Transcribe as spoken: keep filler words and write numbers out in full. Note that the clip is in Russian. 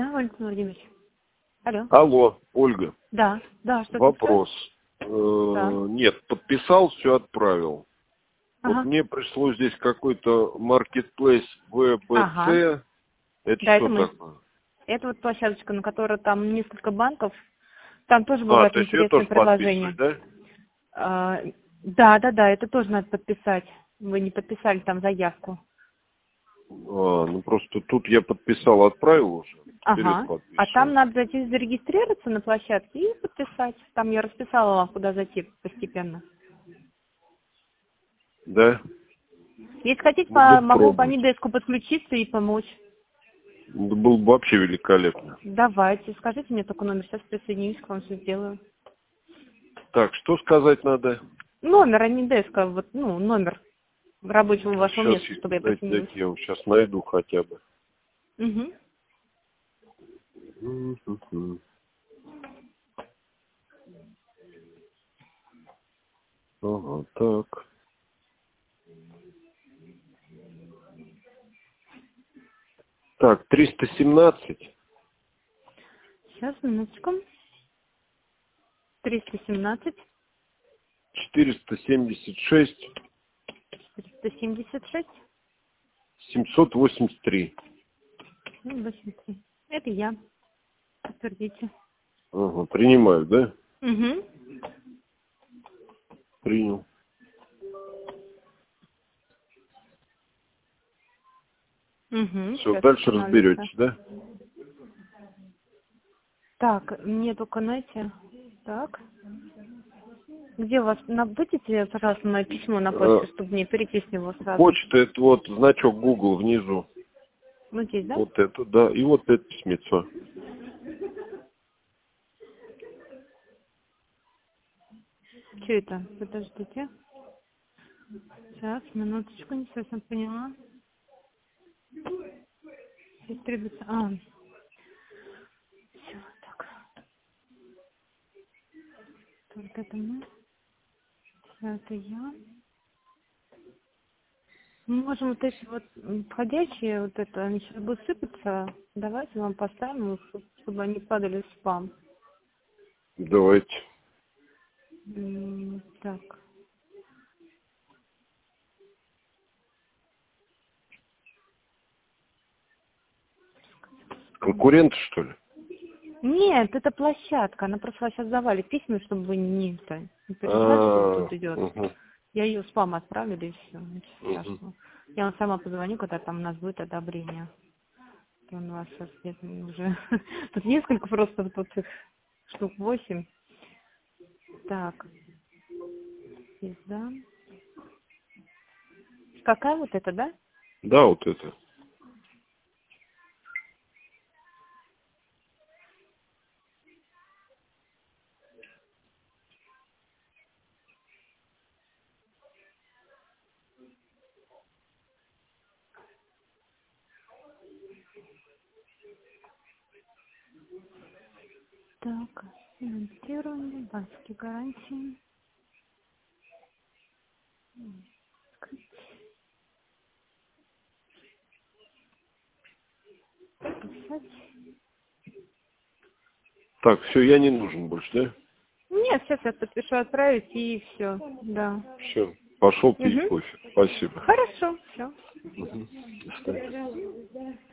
Да, Валентин Владимирович. Алло. Алло, Ольга. Да, да, что-то. Вопрос. Да. Э, Нет, подписал, все отправил. Ага. Вот мне пришло здесь какой-то маркетплейс вэ бэ Ага. цэ. Это Да, что это мы. такое? Это вот площадочка, на которой там несколько банков. Там тоже А, бывают то есть ее интересные тоже предложения. подписывать, да? А, да, да, да, это тоже надо подписать. Вы не подписали там заявку. А, ну просто тут я подписал, отправил уже. Теперь это Ага. А там подписываю. надо зайти зарегистрироваться на площадке и подписать. Там я расписала вам, куда зайти постепенно. Да? Если хотите, Буду по- могу по пробовать. Нидеску подключиться и помочь. Это было бы вообще великолепно. Давайте, скажите мне только номер, сейчас присоединюсь к вам, все сделаю. Так, что сказать надо? Номер, а не деска, вот, ну, номер рабочего вашего Сейчас, места, чтобы я дайте, присоединилась. дайте я его сейчас найду хотя бы. Угу. Мгм. Ага, так. Так, триста семнадцать, Сейчас, минуточку. триста семнадцать, четыреста семьдесят шесть, триста семьдесят шесть, семьсот восемьдесят три. восемьдесят три. Это я. Подтвердите. Ага, принимаю, да? Угу. Принял. Угу. Все, Сейчас дальше устанавливается. разберетесь, да? Так, мне только найти. Так. Где у вас? Набудете, пожалуйста, мое письмо на почту, Э, чтобы мне перейти с него сразу. Почта, это вот значок Google внизу. Вот здесь, да? Вот это, да. И вот это письмецо. Что это? Подождите. Сейчас, минуточку, не совсем поняла. Здесь требуется... А, все, так. Только это мы. Это я. Мы можем вот эти вот м, входящие, вот это, они сейчас будут сыпаться. Давайте вам поставим их, чтобы они падали в спам. Давайте. М, Так. Спам. Конкуренты, что ли? Нет, это площадка. Она просто вас сейчас завалит письма, чтобы вы не, это, не переживали, что А, тут идет. угу, Я ее в спам отправила и все. Ничего угу. страшного. Я вам сама позвоню, когда там у нас будет одобрение. То у вас сейчас где-то уже... Тут несколько просто, тут их штук восемь. Так, здесь, да. Какая вот эта, да? Да, вот это. Так, финансирование, банковские гарантии. Писать. Так, все, я не нужен больше, да? Нет, сейчас я подпишу отправить и все. Да. Все, пошел пить Угу. кофе. Спасибо. Хорошо, все. Мгм. До свидания.